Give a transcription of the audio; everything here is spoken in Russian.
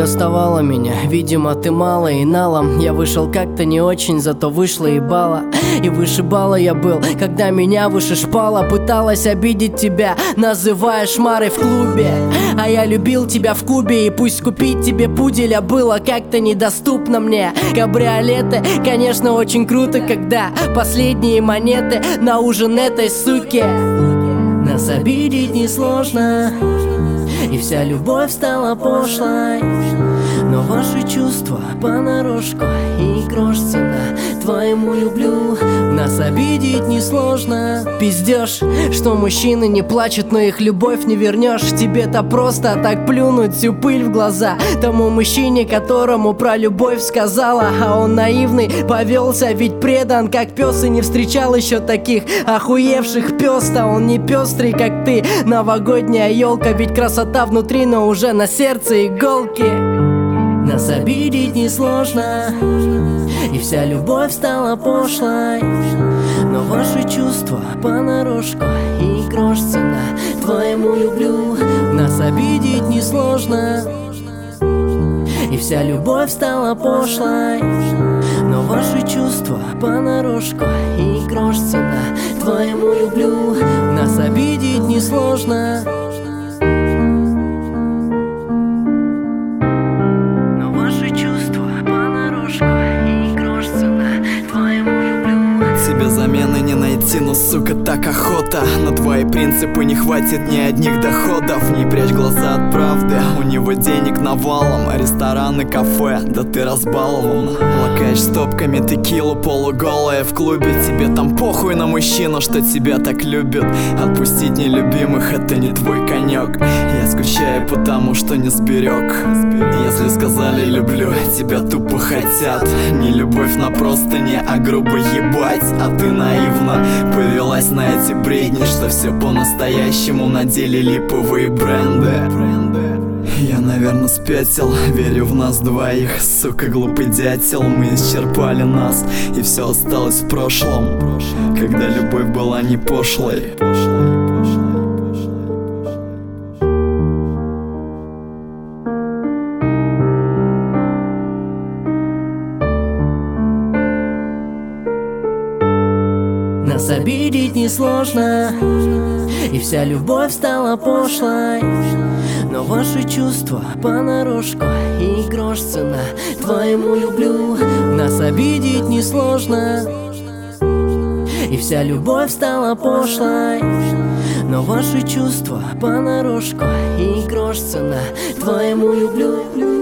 доставала меня, видимо, ты мало и налом. Я вышел как-то не очень, зато вышла и бала. И вышибала я был, когда меня выше шпала. Пыталась обидеть тебя, называя шмарой в клубе. А я любил тебя в Кубе, и пусть купить тебе пуделя было как-то недоступно мне. Кабриолеты, конечно, очень круто, когда последние монеты на ужин этой суки. Нас обидеть несложно, и вся любовь стала пошлой. Но ваши чувства понарошку, и грош цена твоему люблю. Нас обидеть несложно. Пиздёшь, что мужчины не плачут, но их любовь не вернешь. Тебе-то просто так плюнуть всю пыль в глаза тому мужчине, которому про любовь сказала. А он наивный повелся, ведь предан как пес, и не встречал еще таких охуевших пёс-то. Он не пестрый, как ты, новогодняя елка, ведь красота внутри, но уже на сердце иголки. Нас обидеть несложно, и вся любовь стала пошлой. Но ваши чувства понарошку, и грош цена твоему люблю. Нас обидеть несложно, и вся любовь стала пошлой. Но ваши чувства понарошку, и грош цена твоему люблю. Нас обидеть несложно. Тебе замены не найти, но, сука, так охота. На твои принципы не хватит ни одних доходов. Не прячь глаза от правды, у него денег навалом. Рестораны, кафе, да ты разбалован. Лакаешь стопками текилу полуголая в клубе. Тебе там похуй на мужчину, что тебя так любит. Отпустить нелюбимых — это не твой конек. Я скучаю, потому что не сберег. Если сказали люблю, тебя тупо хотят. Не любовь на простыне, а грубо ебать. А ты наивно повелась на эти бредни, что все по-настоящему, на деле липовые бренды. Я, наверное, спятил, верю в нас двоих. Сука, глупый дятел, мы исчерпали нас, и все осталось в прошлом, когда любовь была не пошлой. Нас обидеть несложно, и вся любовь стала пошлой. Но ваши чувства понарошку, и грош цена твоему люблю. Нас обидеть несложно, и вся любовь стала пошлой. Но ваши чувства понарошку, и грош цена твоему люблю.